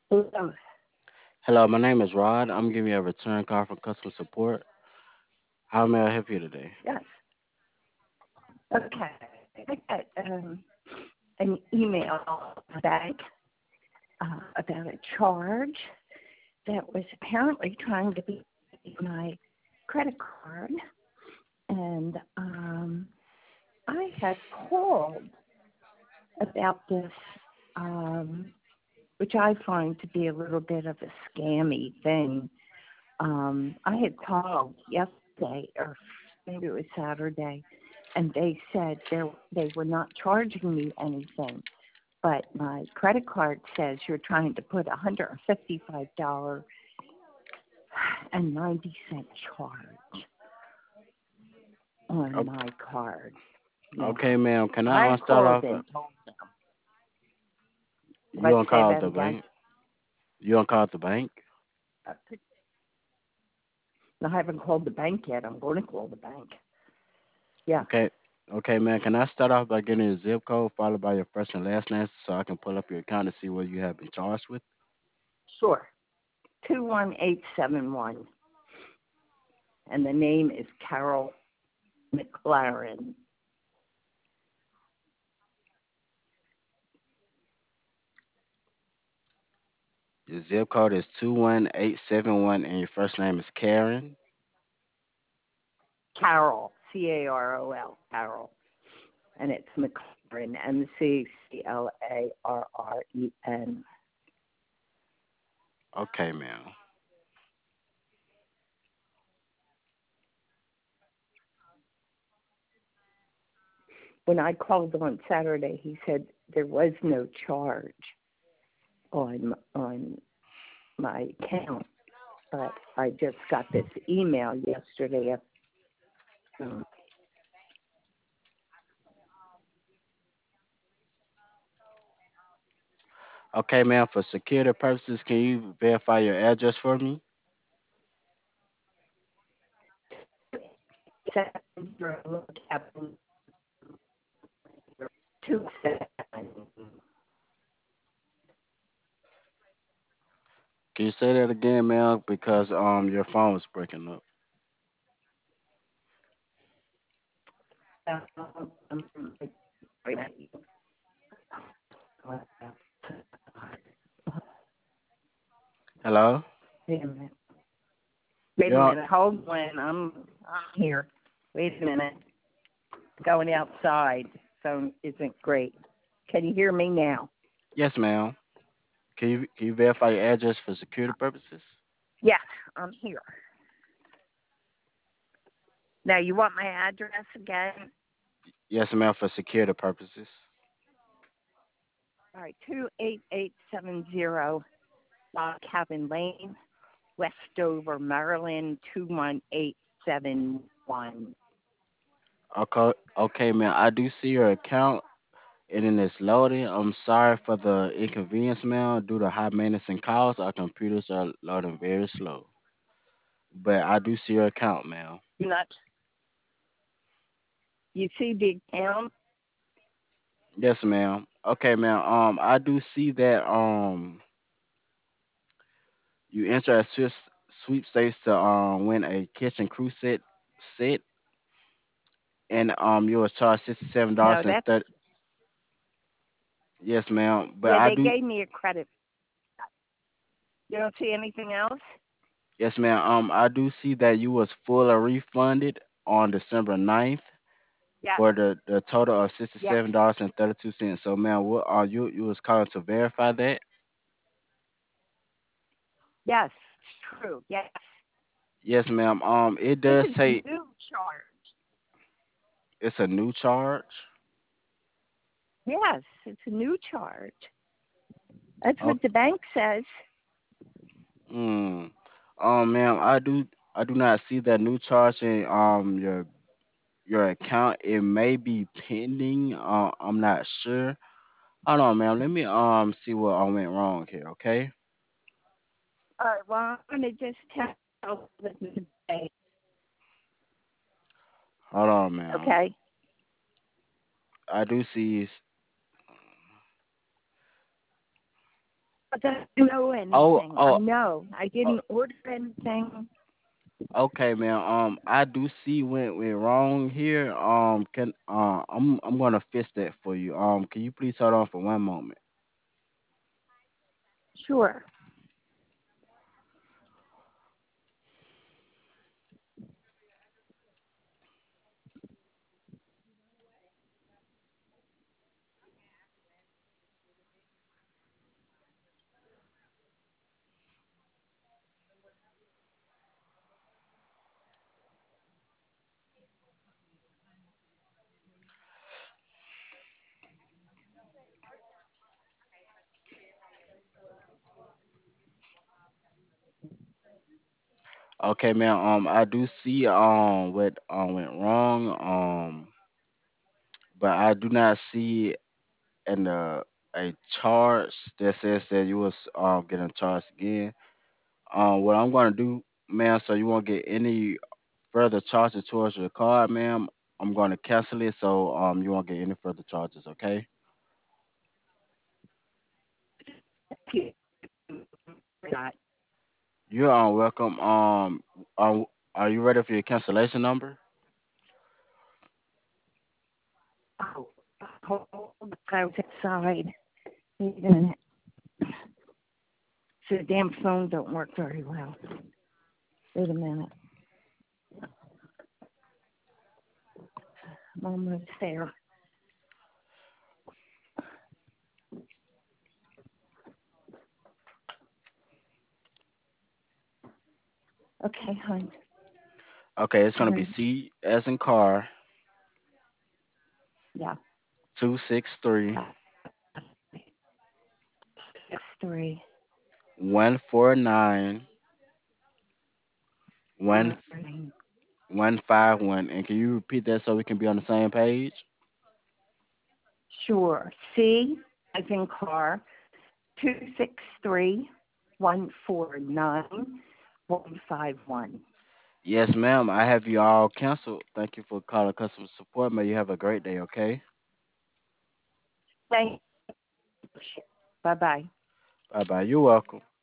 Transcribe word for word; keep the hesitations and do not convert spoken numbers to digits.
Hello. Hello, my name is Rod. I'm giving you a return call from customer support. How may I help you today? Yes. Okay. I got um, an email back uh, about a charge that was apparently trying to be my credit card, and um, I had called about this, um, which I find to be a little bit of a scammy thing. Um, I had called yesterday, or maybe it was Saturday, and they said they they were not charging me anything. But my credit card says you're trying to put a hundred and fifty-five dollar and ninety cent charge on O- my card. Okay, Now, ma'am. Can I I uh, start called off? uh, and told them. You Let's on say call at that the again. bank? You on call at the bank? Uh, I haven't called the bank yet. I'm going to call the bank. Yeah, Okay. Okay, ma'am. Can I start off by getting your zip code followed by your first and last name so I can pull up your account and see what you have been charged with? sure. Two one eight seven one, and the name is Carol McLaren. Your zip code is two one eight seven one and your first name is Karen. Carol, C A R O L, Carol, and it's McLaren, M C C L A R R E N. Okay, ma'am. When I called on Saturday, he said there was no charge on on my account, but I just got this email yesterday afternoon. Okay, ma'am. For security purposes, can you verify your address for me? Seven zero Captain two seven. Can you say that again, ma'am? Because um your phone was breaking up. Hello? Wait a minute. Wait a Yeah. minute. Hold on. I'm I'm here. Wait a minute. Going outside. Phone isn't great. Can you hear me now? Yes, ma'am. Can you can you verify your address for security purposes? Yes, I'm here. Now you want my address again? Yes, ma'am, for security purposes. All right, two eight eight seven zero Log Cabin Lane, Westover, Maryland two one eight seven one. Okay, okay, ma'am. I do see your account and then it's loading. I'm sorry for the inconvenience, ma'am. Due to high maintenance and calls, our computers are loading very slow. But I do see your account, ma'am. You not you see the account? Yes, ma'am. Okay, ma'am. Um, I do see that um you enter a Swiss sweepstakes to um win a kitchen crew set set, and um you was charged sixty seven No, dollars and that's thirty. Yes, ma'am. But yeah. I They do. gave me a credit. You don't see anything else? Yes, ma'am. Um, I do see that you was fully refunded on December ninth Yes, for the, the total of sixty yes, seven dollars and thirty two cents. So, ma'am, what are you you was calling to verify that? yes. It's true. Yes, Yes, ma'am. Um, it this does is a say new charge. it's a new charge. Yes, it's a new charge. That's Oh, what the bank says. mm. Um, ma'am, I do I do not see that new charge in um your your account. It may be pending. Uh, I'm not sure. Hold on, ma'am. Let me um see what I went wrong here. Okay. All right. Well, I'm gonna just tell them today. Hold on, ma'am. Okay. I do see. I don't know Oh, anything. oh, I know. I oh, didn't order anything. okay, man. Um, I do see when we're wrong here. Um, can uh, I'm I'm gonna fix that for you. Um, can you please hold on for one moment? Sure. Okay, man. Um, I do see um what um went wrong. Um, but I do not see in the a charge that says that you was um getting charged again. Um, what I'm gonna do, ma'am, so you won't get any further charges towards your card, ma'am. I'm gonna cancel it, so um you won't get any further charges. Okay? Thank you for that. You're um, welcome. Um, are, are you ready for your cancellation number? Oh, hold on. I was outside. Wait a minute. So the damn phone don't work very well. Wait a minute. I'm almost there. Okay, hon. Okay, it's gonna I'm be ready. C as in car Yeah. two six three Uh, six three one four nine one four nine. one five one. And can you repeat that so we can be on the same page? Sure. C as in car two six three one four nine one five one. Yes, ma'am. I have you all canceled. Thank you for calling customer support. May you have a great day. Okay. Thank you. Bye bye. Bye bye. You're welcome.